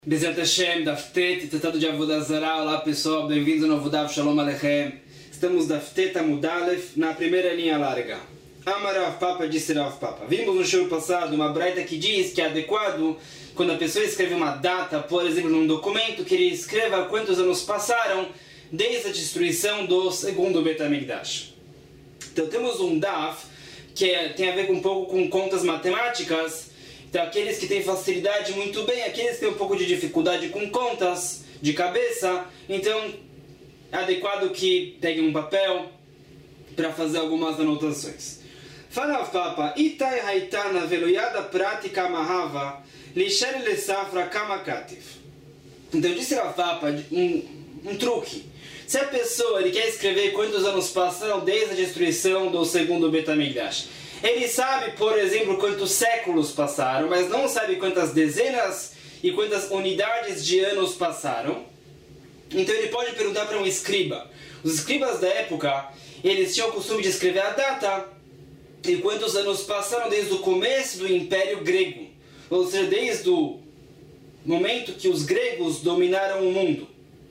Bezat Hashem, Daftet, tratado de Avodah Zarah. Olá pessoal, bem-vindos ao Avodah Shalom Aleichem. Estamos Daftet Amud Aleph, na primeira linha larga. Amar Rav Papa, disse Rav Papa. Vimos no show passado uma braita que diz que é adequado, quando a pessoa escreve uma data, por exemplo, num documento, que ele escreva quantos anos passaram desde a destruição do segundo Bet HaMikdash. Então temos um Daf, que tem a ver um pouco com contas matemáticas. Então, aqueles que têm facilidade, muito bem. Aqueles que têm um pouco de dificuldade com contas de cabeça, então é adequado que peguem um papel para fazer algumas anotações. Fala Papa, Itai Haitana Veloyada Prática Mahava Lixer Lesafra Kamakativ. Então disse Rav Papa um truque. Se a pessoa ele quer escrever quantos anos passaram desde a destruição do segundo Bet HaMikdash, ele sabe, por exemplo, quantos séculos passaram, mas não sabe quantas dezenas e quantas unidades de anos passaram. Então ele pode perguntar para um escriba. Os escribas da época, eles tinham o costume de escrever a data e quantos anos passaram desde o começo do Império Grego. Ou seja, desde o momento que os gregos dominaram o mundo.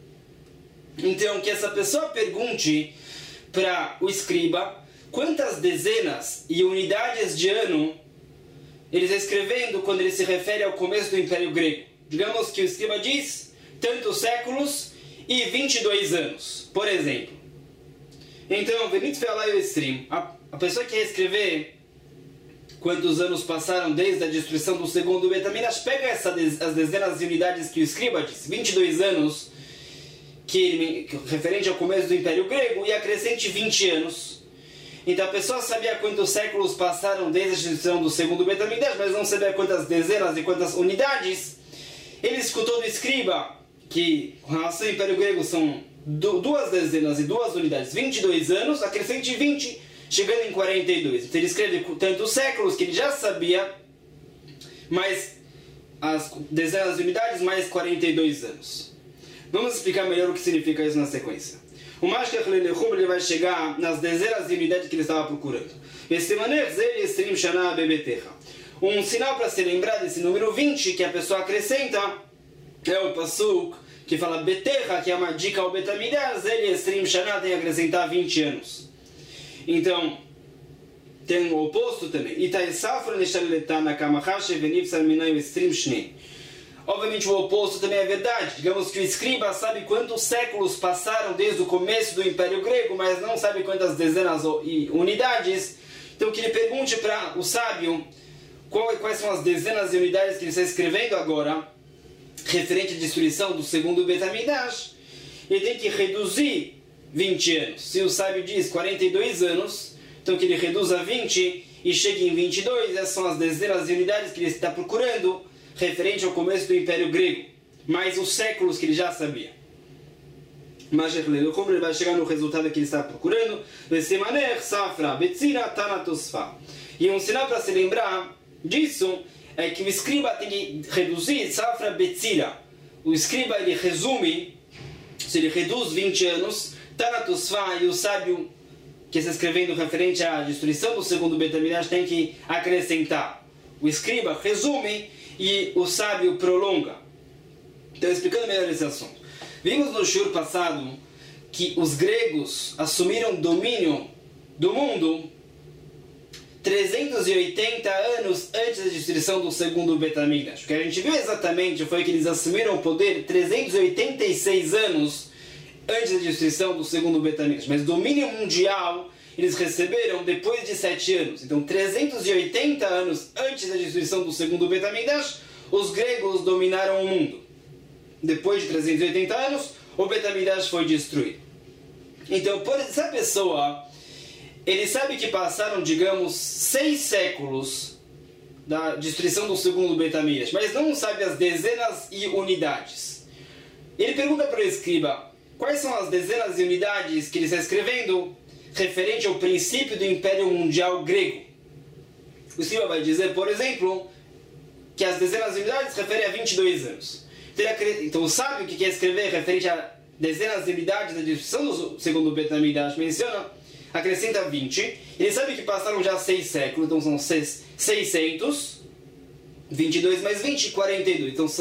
Então, que essa pessoa pergunte para o escriba quantas dezenas e unidades de ano ele está escrevendo quando ele se refere ao começo do Império Grego. Digamos que o escriba diz tantos séculos e 22 anos, por exemplo. Então, Venit Fealai o Stream, a pessoa que quer escrever quantos anos passaram desde a destruição do segundo Bet HaMikdash, pega as dezenas e unidades que o escriba diz, 22 anos, referente ao começo do Império Grego, e acrescente 20 anos. Então a pessoa sabia quantos séculos passaram desde a destruição do segundo Bet HaMikdash, mas não sabia quantas dezenas e quantas unidades. Ele escutou do escriba que, com relação ao Império Grego, são 2 dezenas e 2 unidades, 22 anos, acrescente 20, chegando em 42. Então ele escreve tantos séculos que ele já sabia, mais as dezenas de unidades, mais 42 anos. Vamos explicar melhor o que significa isso na sequência. O Mashkech Lelechum ele vai chegar nas dezenas de unidades que ele estava procurando. Um sinal para se lembrar desse número 20 que a pessoa acrescenta é o Pasuk que fala Beterra, que é uma dica ao Bet HaMikdash, ele Esrim Shana tem que acrescentar 20 anos. Então, tem o oposto também. Itai Safra Neshaleletana Kamachashe Venivsar Minay Esrim Shnei. Obviamente o oposto também é verdade. Digamos que o escriba sabe quantos séculos passaram desde o começo do Império Grego, mas não sabe quantas dezenas e unidades. Então que ele pergunte para o sábio quais são as dezenas e unidades que ele está escrevendo agora, referente à destruição do segundo Bet HaMikdash. Ele tem que reduzir 20 anos. Se o sábio diz 42 anos, então que ele reduza 20 e chegue em 22. Essas são as dezenas e unidades que ele está procurando, referente ao começo do Império Grego, mais os séculos que ele já sabia. Mas ele vai chegar no resultado que ele está procurando. E um sinal para se lembrar disso é que o escriba tem que reduzir Safra Betzira. O escriba ele resume, se ele reduz 20 anos, Tanatosfa, e o sábio que está escrevendo referente à destruição do segundo Bet HaMikdash tem que acrescentar. O escriba resume e o sábio prolonga. Então, explicando melhor esse assunto. Vimos no shur passado que os gregos assumiram domínio do mundo 380 anos antes da destruição do segundo Bet HaMikdash. O que a gente viu exatamente foi que eles assumiram o poder 386 anos antes da destruição do segundo Bet HaMikdash. Mas domínio mundial eles receberam depois de 7 anos. Então, 380 anos antes da destruição do segundo Bet HaMikdash, os gregos dominaram o mundo. Depois de 380 anos, o Bet HaMikdash foi destruído. Então, essa pessoa, ele sabe que passaram, digamos, 6 séculos da destruição do segundo Bet HaMikdash, mas não sabe as dezenas e unidades. Ele pergunta para o escriba, quais são as dezenas e unidades que ele está escrevendo referente ao princípio do Império Mundial Grego. O escriba vai dizer, por exemplo, que as dezenas de unidades referem a 22 anos. Então o sábio que quer escrever referente a dezenas de unidades da destruição do segundo Bet HaMikdash menciona, acrescenta 20. Ele sabe que passaram já 6 séculos, então são 600. 22 mais 20, 42. Então são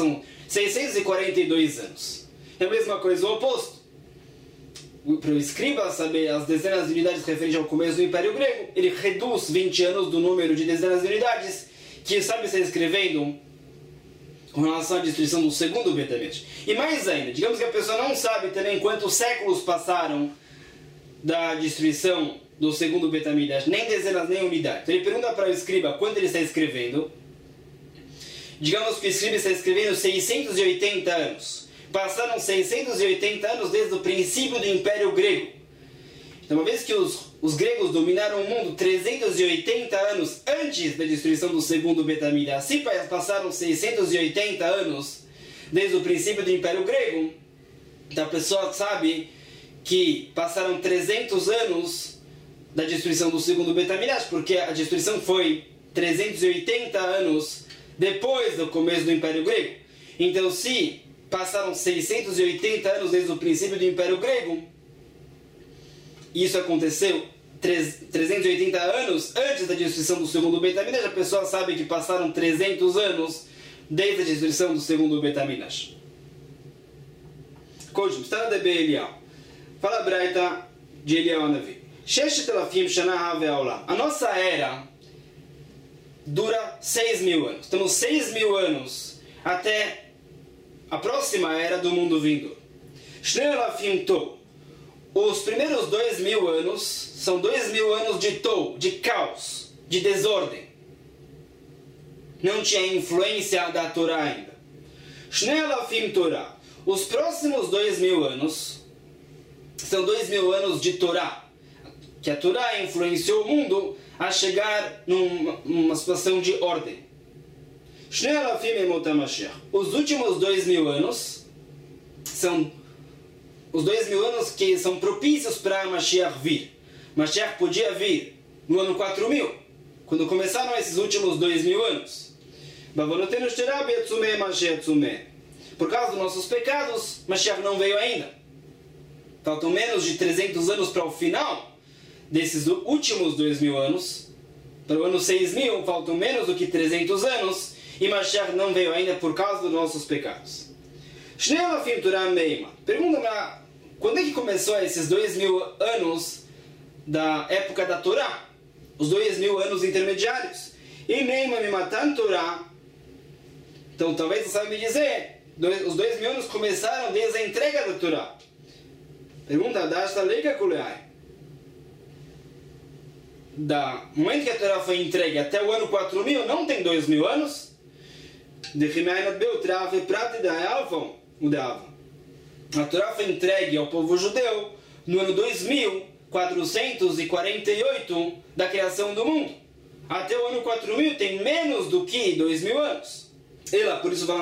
642 anos. É a mesma coisa o oposto. Para o escriba saber as dezenas de unidades referentes ao começo do Império Grego, ele reduz 20 anos do número de dezenas de unidades que sabe estar escrevendo com relação à destruição do segundo Beit HaMikdash. E mais ainda, digamos que a pessoa não sabe também quantos séculos passaram da destruição do segundo Beit HaMikdash, nem dezenas, nem unidades. Então ele pergunta para o escriba quanto ele está escrevendo. Digamos que o escriba está escrevendo 680 anos. Passaram 680 anos desde o princípio do Império Grego. Então, uma vez que os gregos dominaram o mundo 380 anos antes da destruição do segundo Beit HaMikdash, se passaram 680 anos desde o princípio do Império Grego, então a pessoa sabe que passaram 300 anos da destruição do segundo Beit HaMikdash, porque a destruição foi 380 anos depois do começo do Império Grego. Então, se passaram 680 anos desde o princípio do Império Grego, isso aconteceu 380 anos antes da destruição do segundo Beit HaMikdash, a pessoa sabe que passaram 300 anos desde a destruição do segundo Beit HaMikdash. Continua, está na DB Eliyahu. Fala a Braita de Eliyahu Hanavi. A nossa era dura 6.000 anos. Temos 6.000 anos até a próxima era do mundo vindouro. Os primeiros 2.000 anos são 2.000 anos de tou, de caos, de desordem. Não tinha influência da Torá ainda. Os próximos 2.000 anos são 2.000 anos de Torá, que a Torá influenciou o mundo a chegar numa situação de ordem. Os últimos 2.000 anos são os 2.000 anos que são propícios para Mashiach vir. Mashiach podia vir no ano 4.000, quando começaram esses últimos 2.000 anos. Por causa dos nossos pecados, Mashiach não veio ainda. Faltam menos de 300 anos para o final desses últimos 2.000 anos. Para o ano 6.000, faltam menos do que 300 anos. E Mashiach não veio ainda por causa dos nossos pecados. Pergunta-me, quando é que começou esses 2.000 anos da época da Torá? Os 2.000 anos intermediários. E Neima me matan Torá. Então talvez você saiba me dizer, os 2.000 anos começaram desde a entrega da Torá. Pergunta, Dashta Leika Kuleai. Da momento que a Torá foi entregue até o ano 4.000, não tem 2.000 anos? A Torá foi entregue ao povo judeu no ano 2448 da criação do mundo. Até o ano 4.000 tem menos do que 2.000 anos. Por isso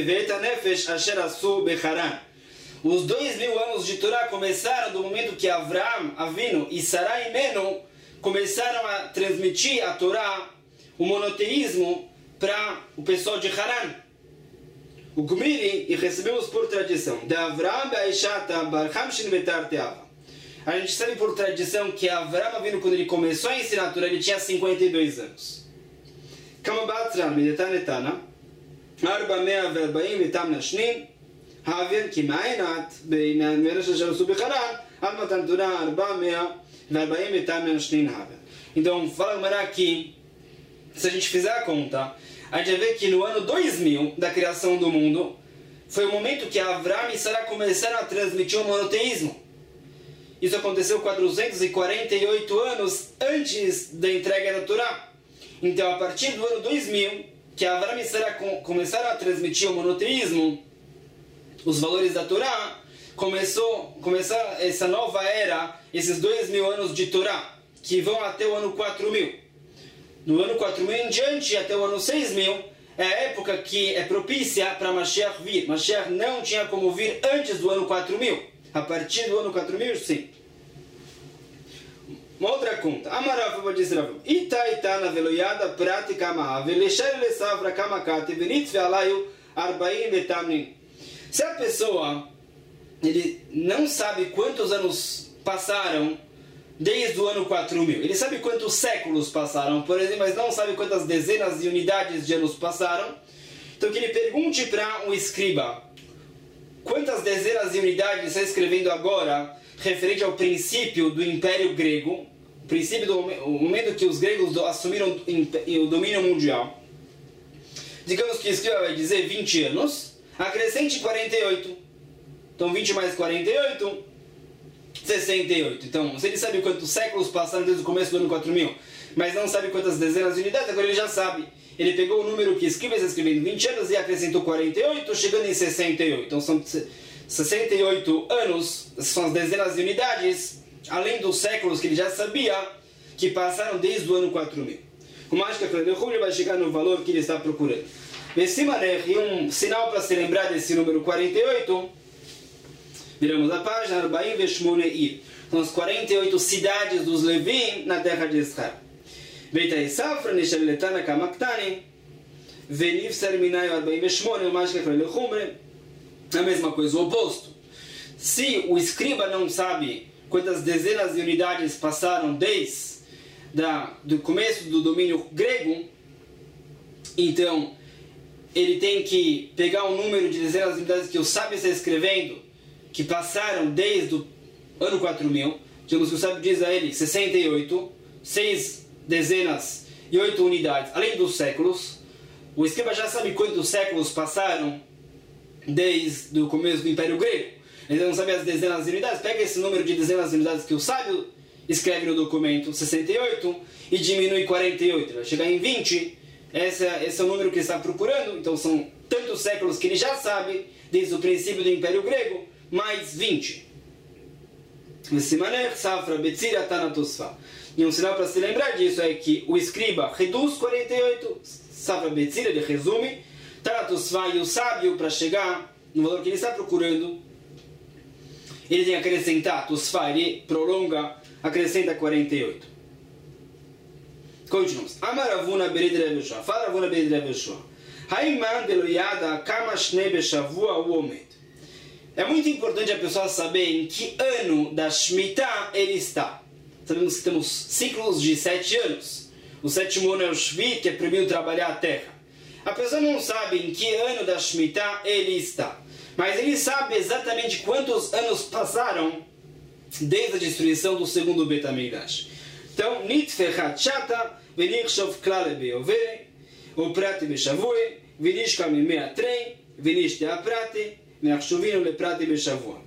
os 2.000 anos de Torá começaram do momento que Avraham, Avinu e Sarai Menu começaram a transmitir a Torá, o monoteísmo, para o pessoal de Haran. O Gumiri, e recebemos por tradição, de Avraham Be'aishata Barham Shin Betar Teava. A gente sabe por tradição que Avraham Avinu, quando ele começou a ensinar a Torá, ele tinha 52 anos. Kama Batzran Medetan Etana, 440 Metamna Shnin, Havir Kimainat, Be'imera Shashasu Becharan, Almatan Torá 440 Metamna Shnin Havir. Então, fala aqui, se a gente fizer a conta, a gente vai ver que no ano 2000 da criação do mundo foi o momento que Avraham e Sarah começaram a transmitir o monoteísmo. Isso aconteceu 448 anos antes da entrega da Torá. Então, a partir do ano 2000, que Avraham e Sarah começaram a transmitir o monoteísmo, os valores da Torá, começou essa nova era, esses 2.000 anos de Torá, que vão até o ano 4.000. Do ano 4.000 em diante até o ano 6.000 é a época que é propícia para Mashiach vir. Mashiach não tinha como vir antes do ano 4.000. A partir do ano 4.000, sim. Uma outra conta. Amarav vai dizer: Itaitana veloyada prática maha velechar lesavra kamakate venit vealayu arbaim betamnin. Se a pessoa ele não sabe quantos anos passaram desde o ano 4.000. Ele sabe quantos séculos passaram, por exemplo, mas não sabe quantas dezenas de unidades de anos passaram. Então que ele pergunte para um escriba quantas dezenas de unidades está escrevendo agora referente ao princípio do Império Grego, o princípio do momento que os gregos assumiram o domínio mundial. Digamos que o escriba vai dizer 20 anos, acrescente 48. Então 20 mais 48, 68. Então, se ele sabe quantos séculos passaram desde o começo do ano 4000, mas não sabe quantas dezenas de unidades, agora ele já sabe. Ele pegou o número que escriba está escrevendo 20 anos e acrescentou 48, chegando em 68. Então são 68 anos, são as dezenas de unidades, além dos séculos que ele já sabia, que passaram desde o ano 4000. O Mágica Frederico vai chegar no valor que ele está procurando. E um sinal para se lembrar desse número 48, viramos a página, 48 Ir. São as 48 cidades dos Levim na terra de Israel. Beitai Safra, Nishaleletana Kamaktani, Veniv Serminaio 48, o Mágica Frederico, a mesma coisa, o oposto. Se o escriba não sabe quantas dezenas de unidades passaram desde do começo do domínio grego, então ele tem que pegar o número de dezenas de unidades que o sábio está escrevendo, que passaram desde o ano 4000, digamos que o sábio diz a ele 68, 6 dezenas e 8 unidades, além dos séculos. O escriba já sabe quantos séculos passaram desde o começo do Império Grego. Ele não sabe as dezenas de unidades, pega esse número de dezenas de unidades que o sábio escreve no documento 68 e diminui 48, vai chegar em 20. Esse é o número que está procurando. Então são tantos séculos que ele já sabe desde o princípio do Império Grego, mais 20. E um sinal para se lembrar disso é que o escriba reduz 48, Safra Betzira, ele resume, Tanatosfa, e o sábio, para chegar no valor que ele está procurando, ele tem que acrescentar, Tosfa, ele prolonga, acrescenta 48. Continuamos. Amaravuna Berid Reveshua, Faravuna Berid Reveshua, Haiman Deloyada Kama Shne Beshavua Uomet. É muito importante a pessoa saber em que ano da Shemitah ele está. Sabemos que temos ciclos de 7 anos. O 7º ano é o Shvit, que é proibido trabalhar a terra. A pessoa não sabe em que ano da Shemitah ele está. Mas ele sabe exatamente quantos anos passaram desde a destruição do segundo Bet HaMikdash. Então, Nitfechat Shata, Venichshov Klale Beovere, o Prate Beshavue, Venishka Mimea Trem, Venishte a Prate, Neachshuvino Le Prate Beshavua.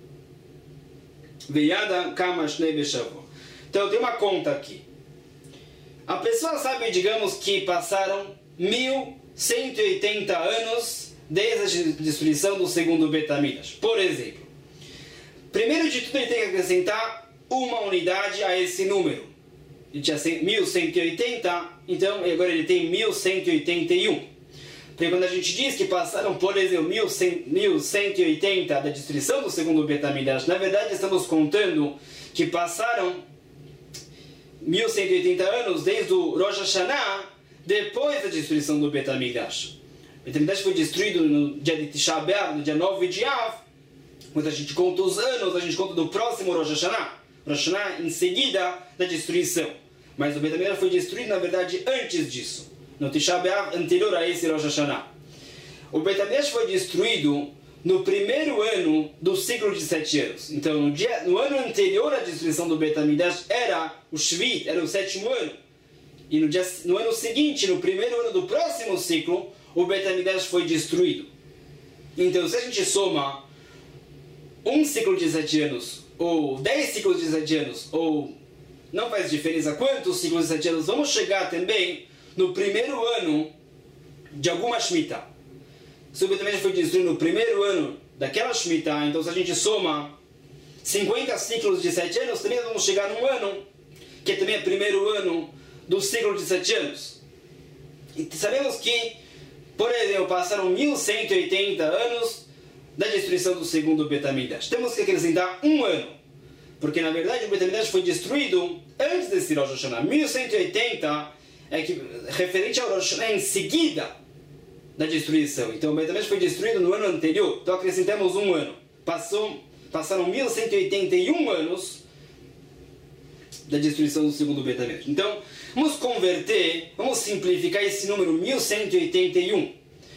Veiada Kama Shnei Beshavua. Então, tem uma conta aqui. A pessoa sabe, digamos, que passaram 1180 anos desde a destruição do segundo Bet HaMikdash. Por exemplo, primeiro de tudo ele tem que acrescentar uma unidade a esse número. Ele tinha 1180, então agora ele tem 1181. Porque quando a gente diz que passaram, por exemplo, 1180 da destruição do segundo Bet HaMikdash, na verdade estamos contando que passaram 1180 anos desde o Rosh Hashanah, depois da destruição do Bet HaMikdash. O Bet HaMikdash foi destruído no dia de Tisha B'Av, no dia 9 de Av. Quando a gente conta os anos, a gente conta do próximo Rosh Hashanah. Rosh Hashanah em seguida da destruição. Mas o Bet HaMikdash foi destruído, na verdade, antes disso. No Tisha B'Av, anterior a esse Rosh Hashanah. O Bet HaMikdash foi destruído no primeiro ano do ciclo de 7 anos. Então, no ano anterior à destruição do Bet HaMikdash era o Shvit, era o 7º ano. E no ano seguinte, no primeiro ano do próximo ciclo, o Bet HaMikdash foi destruído. Então, se a gente soma um ciclo de 7 anos, ou 10 ciclos de 7 anos, ou não faz diferença quantos ciclos de 7 anos, vamos chegar também no primeiro ano de alguma Shemitah. Se o Bet HaMikdash foi destruído no primeiro ano daquela Shemitah, então se a gente soma 50 ciclos de 7 anos, também vamos chegar num ano, que também é o primeiro ano do ciclo de 7 anos. E sabemos que, por exemplo, passaram 1180 anos da destruição do segundo Bet HaMikdash. Temos que acrescentar um ano, porque na verdade o Bet HaMikdash foi destruído antes desse Rosh Hashanah. 1180 é que, referente ao Rosh Hashanah em seguida da destruição. Então o Bet HaMikdash foi destruído no ano anterior. Então acrescentamos um ano. Passaram 1181 anos da destruição do segundo Bet HaMikdash. Então vamos converter, vamos simplificar esse número 1181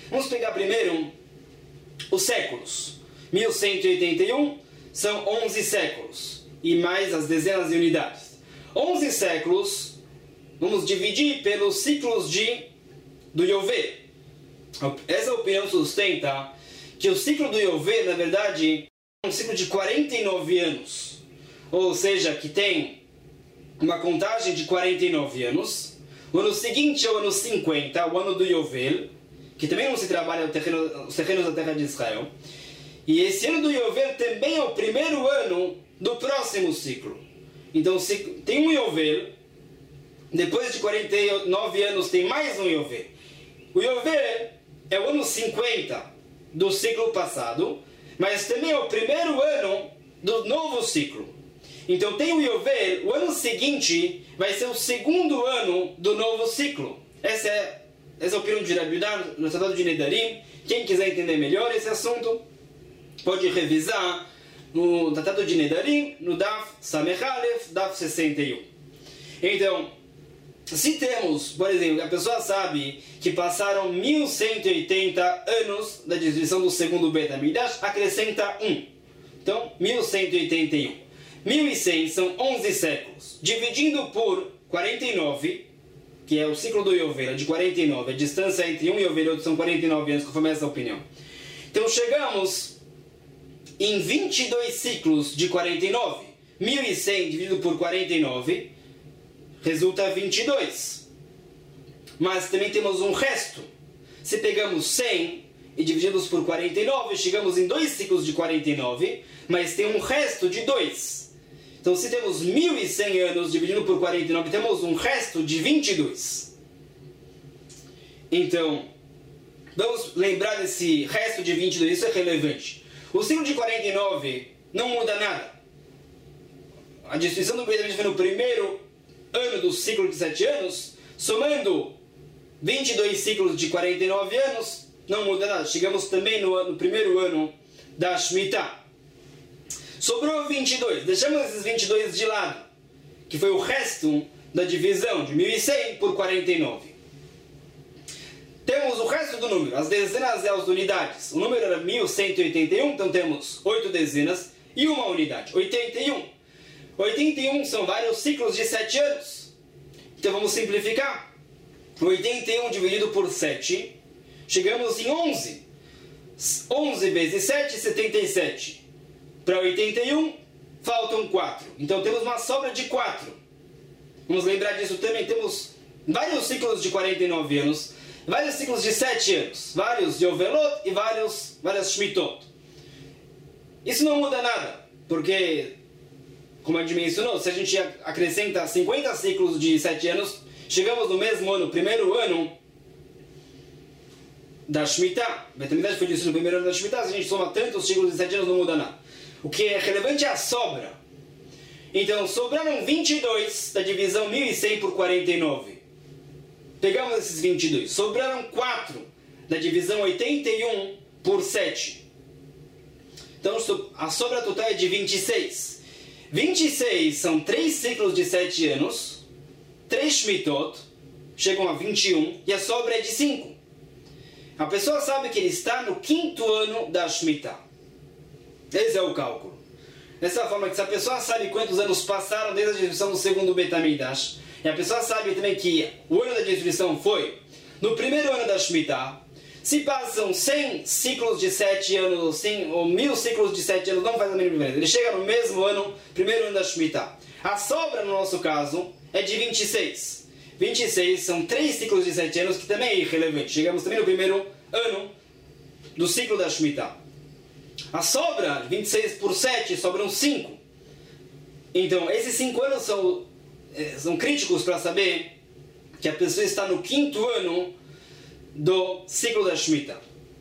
Vamos pegar primeiro os séculos. 1181 são 11 séculos. E mais as dezenas de unidades. 11 séculos, vamos dividir pelos ciclos do Yovel. Essa opinião sustenta que o ciclo do Yovel, na verdade, é um ciclo de 49 anos. Ou seja, que tem uma contagem de 49 anos. O ano seguinte é o ano 50, o ano do Yovel, que também não se trabalha os terrenos da terra de Israel. E esse ano do Yovel também é o primeiro ano do próximo ciclo. Então tem um Yovel, depois de 49 anos tem mais um Yovel. O Yovel é o ano 50 do ciclo passado, mas também é o primeiro ano do novo ciclo. Então tem o Yovel, o ano seguinte vai ser o segundo ano do novo ciclo. Essa é a opinião de Rabi Yehuda no Tratado de Nedarim. Quem quiser entender melhor esse assunto, pode revisar no Tratado de Nedarim, no Daf Samech Aleph, Daf 61. Então, se temos, por exemplo, a pessoa sabe que passaram 1180 anos da destruição do segundo Beit HaMikdash, acrescenta 1. Então, 1181. 1100 são 11 séculos. Dividindo por 49, que é o ciclo do Yovel, de 49, a distância entre um Yovel e outro são 49 anos, conforme essa opinião. Então, chegamos em 22 ciclos de 49. 1100 dividido por 49 resulta 22. Mas também temos um resto. Se pegamos 100 e dividimos por 49, chegamos em 2 ciclos de 49, mas tem um resto de 2. Então, se temos 1100 anos dividido por 49, temos um resto de 22. Então, vamos lembrar desse resto de 22, isso é relevante. O ciclo de 49 não muda nada. A destruição do Beit HaMikdash foi no primeiro ano do ciclo de 7 anos, somando 22 ciclos de 49 anos, não muda nada. Chegamos também no primeiro ano da Shemitah. Sobrou 22, deixamos esses 22 de lado, que foi o resto da divisão de 1100 por 49. Temos o resto do número, as dezenas e as unidades. O número era 1181, então temos 8 dezenas e uma unidade, 81. 81 são vários ciclos de 7 anos. Então vamos simplificar. 81 dividido por 7, chegamos em 11. 11 vezes 7, 77. Para 81, faltam 4. Então temos uma sobra de 4. Vamos lembrar disso também. Temos vários ciclos de 49 anos, vários ciclos de 7 anos, vários Yovelot e várias Shmitot. Isso não muda nada, porque, como a gente mencionou, se a gente acrescenta 50 ciclos de 7 anos, chegamos no mesmo ano, primeiro ano da Shemitah. Beit HaMikdash foi destruído no primeiro ano da Shemitah. Se a gente soma tantos ciclos de 7 anos, não muda nada. O que é relevante é a sobra. Então, sobraram 22 da divisão 1100 por 49. Pegamos esses 22. Sobraram 4 da divisão 81 por 7. Então, a sobra total é de 26. 26 são 3 ciclos de 7 anos, 3 Shmitot, chegam a 21, e a sobra é de 5. A pessoa sabe que ele está no 5º ano da Shemitah. Esse é o cálculo. Dessa forma que se a pessoa sabe quantos anos passaram desde a destruição do segundo Beit HaMikdash, e a pessoa sabe também que o ano da destruição foi no primeiro ano da Shemitah, se passam 100 ciclos de 7 anos ou 1000 ciclos de 7 anos, não faz a mínima diferença. Ele chega no mesmo ano, primeiro ano da Shemitah. A sobra, no nosso caso, é de 26. 26 são 3 ciclos de 7 anos, que também é irrelevante. Chegamos também no primeiro ano do ciclo da Shemitah. A sobra, 26 por 7, sobram 5. Então, esses 5 anos são críticos para saber que a pessoa está no 5º ano do ciclo da Shemitah.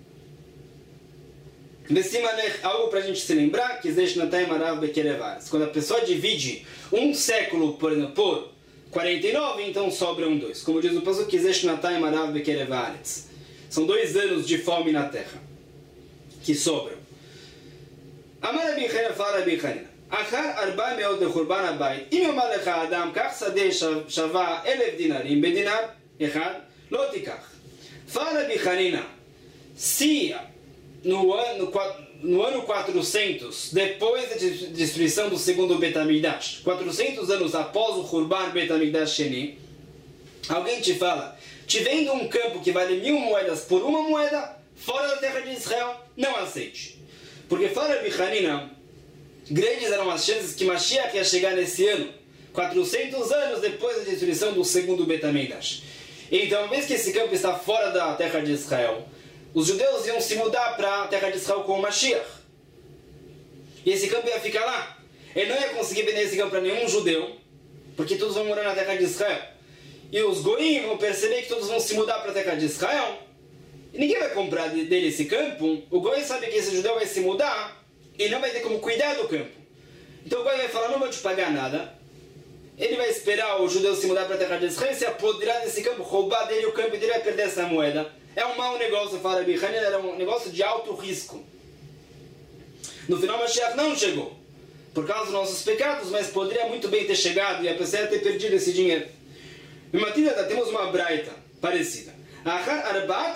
Algo para a gente se lembrar, que existe na Taim Arav Bekerevares. Quando a pessoa divide um século, por exemplo, por 49, então sobram 2. Como diz o pastor, que existe na Taim Arav Bekerevares. São 2 anos de fome na terra que sobram. אמר רבי חנינא פר רבי חנינא אחר 400 לחורבן הבית אם יאמר לך האדם קח שדה שווה 1000 דינרים בדינר אחד לא תיקח. פר רבי חנינא se no ano 400, depois da destruição do segundo Bet HaMikdash, 400 anos após o Hurban Bet HaMikdash Sheni, alguém te fala, te vendo um campo que vale 1000 moedas por uma moeda, fora da terra de Israel, não aceite. Porque fora de Hanina, grandes eram as chances que Mashiach ia chegar nesse ano, 400 anos depois da destruição do segundo Bet HaMikdash. Então, uma vez que esse campo está fora da terra de Israel, os judeus iam se mudar para a terra de Israel com o Mashiach. E esse campo ia ficar lá. Ele não ia conseguir vender esse campo para nenhum judeu, porque todos vão morar na terra de Israel. E os goim vão perceber que todos vão se mudar para a terra de Israel. E ninguém vai comprar dele esse campo. O goi sabe que esse judeu vai se mudar e não vai ter como cuidar do campo. Então o goi vai falar, não vou te pagar nada. Ele vai esperar o judeu se mudar para a terra de Israel, se apoderar desse campo, roubar dele o campo e ele vai perder essa moeda. É um mau negócio, fala Rabbi Hanina, era um negócio de alto risco. No final, Mashiach não chegou, por causa dos nossos pecados, mas poderia muito bem ter chegado e a pessoa ia ter perdido esse dinheiro. Em Matilda temos uma braita parecida. Achar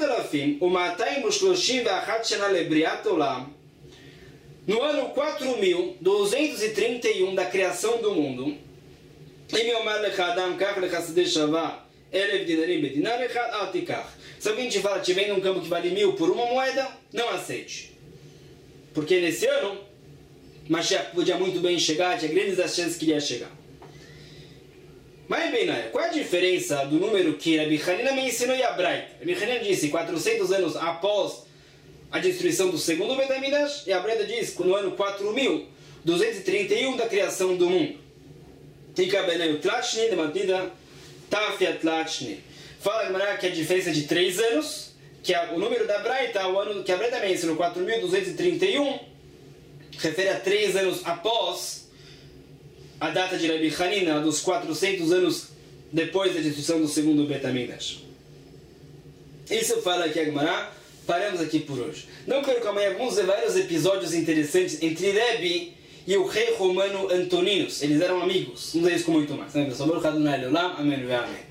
4,231 shana lebriat olam. No ano 4231 da criação do mundo, se alguém te fala, te vende um campo que vale 1000 por uma moeda, não aceite. Porque nesse ano, Mashiach podia muito bem chegar, tinha grandes chances que ele ia chegar. Mas bem, qual é a diferença do número que Rabbi Hanina me ensinou e a Braita? Rabbi Hanina disse 400 anos após a destruição do segundo Bet HaMikdash, e a Braita diz no ano 4231 da criação do mundo. Tika benei tlachni de matida tafia tlachni. Fala Gemara que a diferença de 3 anos, que é o número da Braita, o ano que a Braita me ensinou 4231, refere a 3 anos após a data de Rabbi Hanina, dos 400 anos depois da destruição do segundo Bet HaMikdash. Isso fala aqui a Gemara. Paramos aqui por hoje. Não percam amanhã, vamos ver vários episódios interessantes entre Rebbe e o rei romano Antoninus. Eles eram amigos. Vamos ver isso com muito mais. Amém.